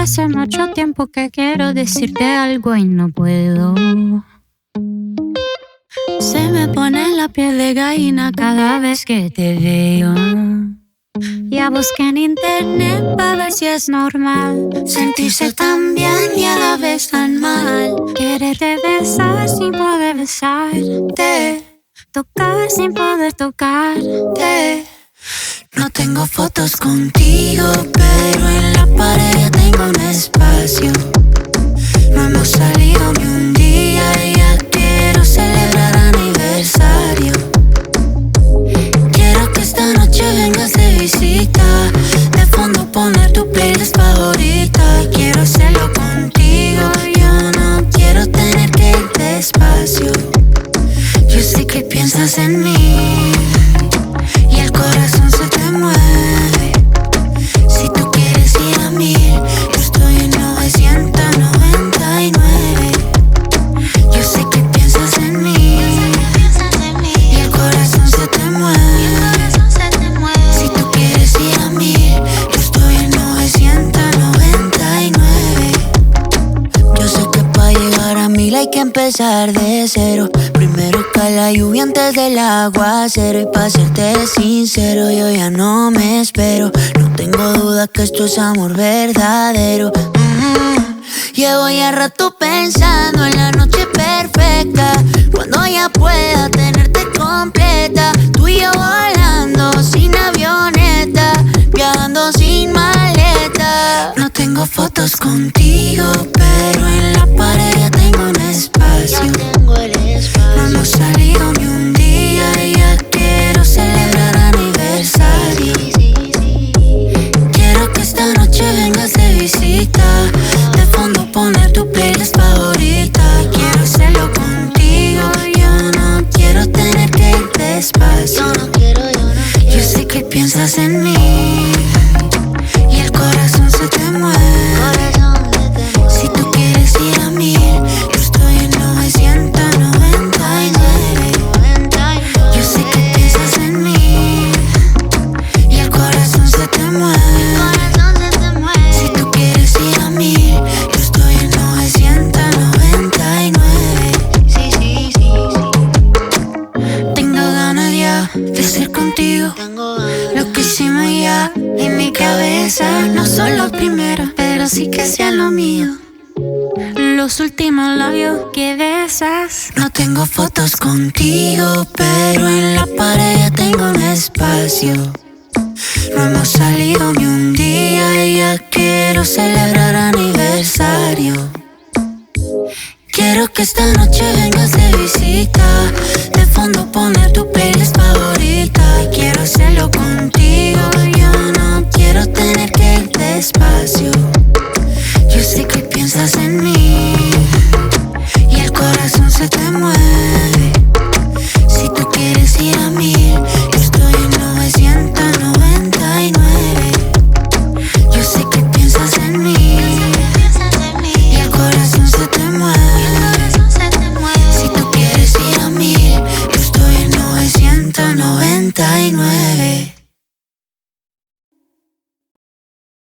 hace mucho tiempo que quiero decirte algo y no puedo. Se me pone la piel de gallina cada vez que te veo. Ya busqué en internet para ver si es normal sentirse tan bien y a la vez tan mal. Quererte besar sin poder besarte, tocar sin poder tocarte. No tengo fotos contigo, pero en la pared ya tengo un espacio. No hemos salido ni un día y ya quiero celebrar aniversario. Quiero que esta noche vengas de visita, de fondo poner tu playlist favorita. Quiero hacerlo contigo, yo no quiero tener que ir despacio. Yo sé que piensas en mí y el corazón se te mueve. Si tú quieres ir a 1000, yo estoy en 999. Yo sé que piensas en mí y el corazón se te mueve. Si tú quieres ir a 1000, yo estoy en 999. Yo sé que para llegar a 1000 hay que empezar de cero. Primero cae la lluvia antes del aguacero. Y para serte sincero, yo ya no me espero. No tengo duda que esto es amor verdadero. Llevo ya rato pensando en la noche perfecta, cuando ya pueda tenerte completa. Tú y yo volando sin avioneta, viajando sin maleta. No tengo fotos contigo, pero en la pared ya tengo un espacio. No hemos salido ni un día y ya quiero celebrar aniversario. Quiero que esta noche vengas de visita, de fondo poner tu playlist favorita. Quiero hacerlo contigo, yo no quiero tener que ir despacio. Yo sé que piensas en mí y el corazón se te mueve. Si tú quieres ir a 1000, yo estoy en 999. Yo sé que piensas en mí y el corazón se te mueve. Si tú quieres ir a 1000, yo estoy en 999. Tengo ganas ya de ser contigo. Lo que hicimos ya en mi cabeza no son los primeros, pero sí que sean lo mío. Los últimos labios que besas. No tengo fotos contigo, pero en la pared ya tengo un espacio. No hemos salido ni un día y ya quiero celebrar aniversario. Quiero que esta noche vengas de visita, de fondo poner tu playlist favorita. Quiero hacerlo contigo, yo no quiero tener que ir despacio. Yo sé que piensas en mí y el corazón se te mueve. Si tú quieres ir a 1000,